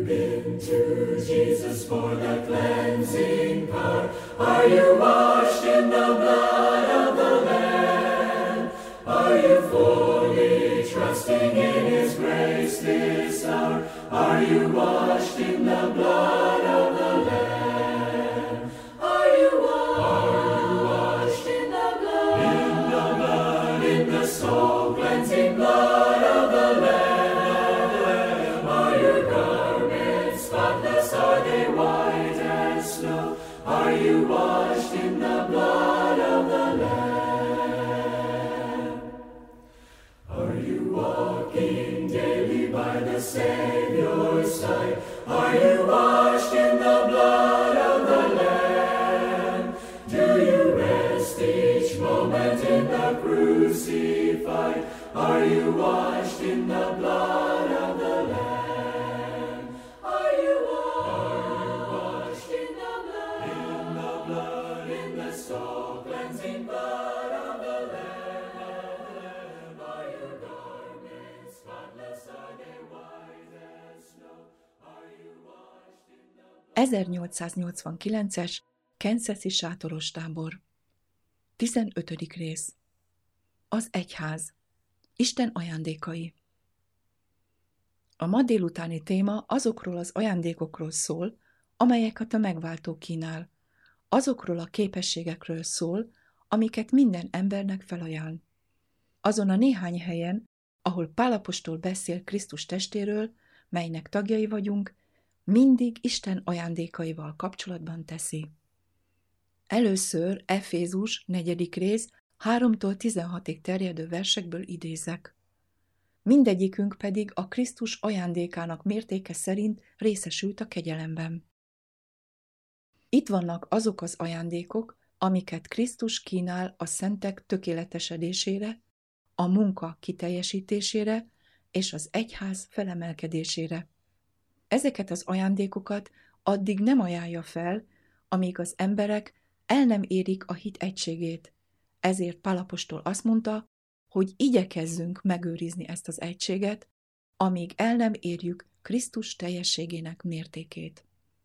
To Jesus for the cleansing power. Are you washed in the blood of the Lamb? Are you fully trusting in His grace this hour? Are you washed in the blood of the Lamb? Are you washed in the blood? In the blood, in the soul cleansing blood of the Lamb. Are your garments spotless? Are they white as snow? Are you washed in the blood of the Lamb? Are you walking daily by the Savior's side? Are you washed in the blood of the Lamb? Do you rest each moment in the crucified? Are you washed in the blood of the Lamb? Are you washed in the blood, in the soul cleansing blood of the Lamb? Are your garments spotless? Are they white as snow? Are you washed in the blood? 1889-es Kansasi sátoros tábor. 15. rész. Az egyház. Isten ajándékai. A ma délutáni téma azokról az ajándékokról szól, amelyeket a megváltó kínál. Azokról a képességekről szól, amiket minden embernek felajánl. Azon a néhány helyen, ahol Pál apostol beszél Krisztus testéről, melynek tagjai vagyunk, mindig Isten ajándékaival kapcsolatban teszi. Először Efézus 4. rész 3-tól 16-ig terjedő versekből idézek. Mindegyikünk pedig a Krisztus ajándékának mértéke szerint részesült a kegyelemben. Itt vannak azok az ajándékok, amiket Krisztus kínál a szentek tökéletesedésére, a munka kiteljesítésére és az egyház felemelkedésére. Ezeket az ajándékokat addig nem ajánlja fel, amíg az emberek el nem érik a hit egységét. Ezért Pál apostol azt mondta, hogy igyekezzünk megőrizni ezt az egységet, amíg el nem érjük Krisztus teljességének mértékét.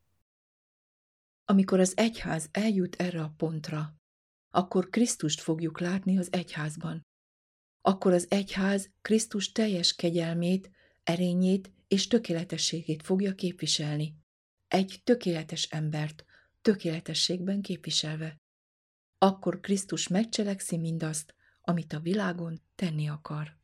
Amikor az egyház eljut erre a pontra, akkor Krisztust fogjuk látni az egyházban. Akkor az egyház Krisztus teljes kegyelmét, erényét és tökéletességét fogja képviselni. Egy tökéletes embert, tökéletességben képviselve. Akkor Krisztus megcselekszi mindazt, amit a világon tenni akar.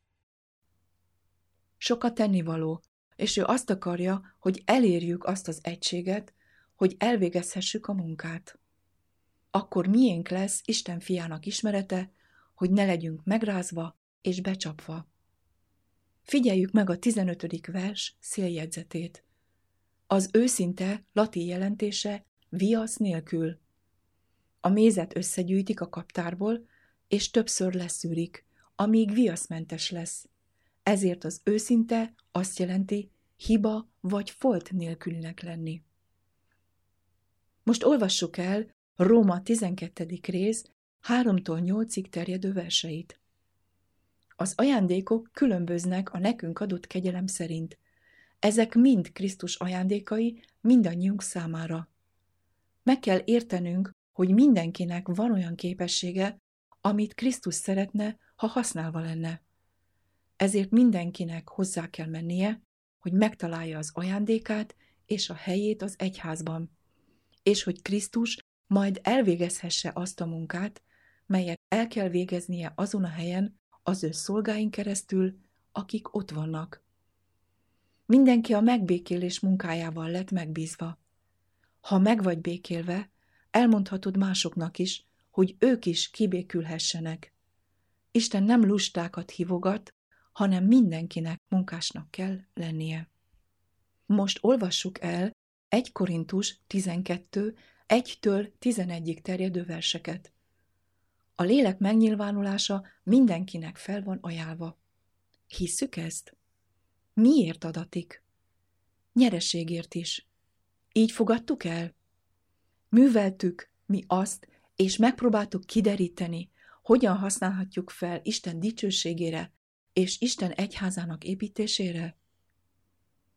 Sok a tennivaló, és ő azt akarja, hogy elérjük azt az egységet, hogy elvégezhessük a munkát. Akkor miénk lesz Isten fiának ismerete, hogy ne legyünk megrázva és becsapva. Figyeljük meg a 15. vers széljegyzetét. Az őszinte latin jelentése viasz nélkül. A mézet összegyűjtik a kaptárból, és többször leszűrik, amíg viaszmentes lesz. Ezért az őszinte azt jelenti, hiba vagy folt nélkülinek lenni. Most olvassuk el Róma 12. rész 3-tól 8-ig terjedő verseit. Az ajándékok különböznek a nekünk adott kegyelem szerint. Ezek mind Krisztus ajándékai mindannyiunk számára. Meg kell értenünk, hogy mindenkinek van olyan képessége, amit Krisztus szeretne, ha használva lenne. Ezért mindenkinek hozzá kell mennie, hogy megtalálja az ajándékát és a helyét az egyházban, és hogy Krisztus majd elvégezhesse azt a munkát, melyet el kell végeznie azon a helyen az ő szolgáin keresztül, akik ott vannak. Mindenki a megbékélés munkájával lett megbízva. Ha meg vagy békélve, elmondhatod másoknak is, hogy ők is kibékülhessenek. Isten nem lustákat hívogat, hanem mindenkinek munkásnak kell lennie. Most olvassuk el 1 Korintus 12, 1-től 11-ig terjedő verseket. A lélek megnyilvánulása mindenkinek fel van ajánlva. Hisszük ezt? Miért adatik? Nyereségért is. Így fogadtuk el? Műveltük mi azt, és megpróbáltuk kideríteni, hogyan használhatjuk fel Isten dicsőségére és Isten egyházának építésére?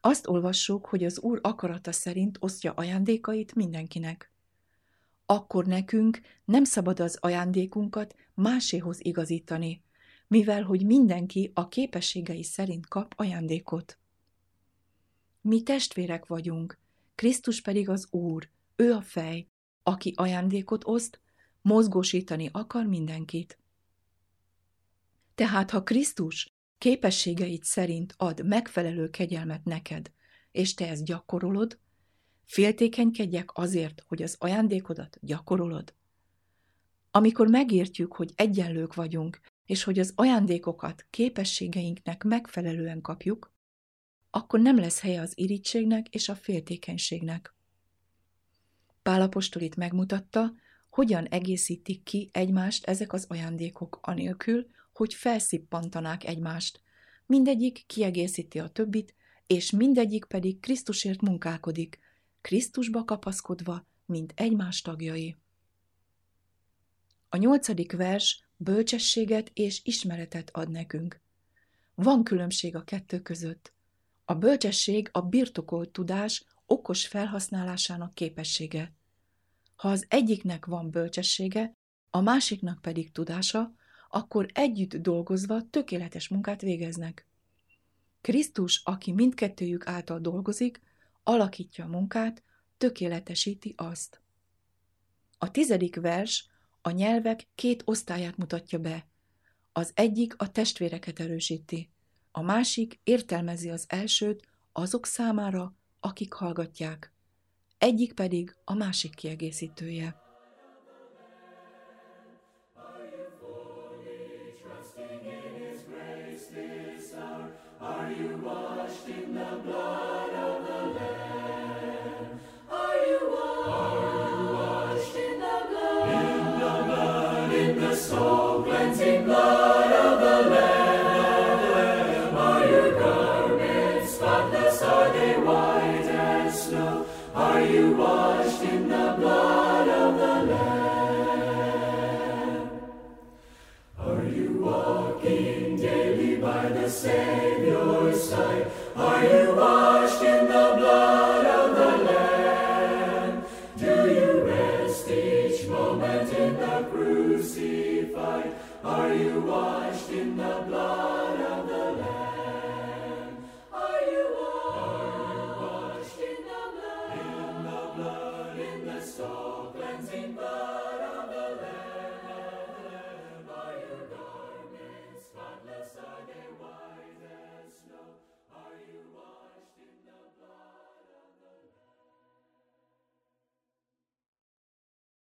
Azt olvassuk, hogy az Úr akarata szerint osztja ajándékait mindenkinek. Akkor nekünk nem szabad az ajándékunkat máséhoz igazítani, mivel hogy mindenki a képességei szerint kap ajándékot. Mi testvérek vagyunk, Krisztus pedig az Úr, ő a fej, aki ajándékot oszt, mozgósítani akar mindenkit. Tehát ha Krisztus képességeit szerint ad megfelelő kegyelmet neked, és te ezt gyakorolod, féltékenykedjek azért, hogy az ajándékodat gyakorolod. Amikor megértjük, hogy egyenlők vagyunk, és hogy az ajándékokat képességeinknek megfelelően kapjuk, akkor nem lesz helye az irítségnek és a féltékenységnek. Pál apostol itt megmutatta, hogyan egészítik ki egymást ezek az ajándékok anélkül, hogy felszippantanák egymást. Mindegyik kiegészíti a többit, és mindegyik pedig Krisztusért munkálkodik, Krisztusba kapaszkodva, mint egymás tagjai. A 8. vers bölcsességet és ismeretet ad nekünk. Van különbség a kettő között. A bölcsesség a birtokolt tudás okos felhasználásának képessége. Ha az egyiknek van bölcsessége, a másiknak pedig tudása, akkor együtt dolgozva tökéletes munkát végeznek. Krisztus, aki mindkettőjük által dolgozik, alakítja a munkát, tökéletesíti azt. A 10. vers a nyelvek 2 osztályát mutatja be. Az egyik a testvéreket erősíti, a másik értelmezi az elsőt azok számára, akik hallgatják. Egyik pedig a másik kiegészítője. Are you washed in the blood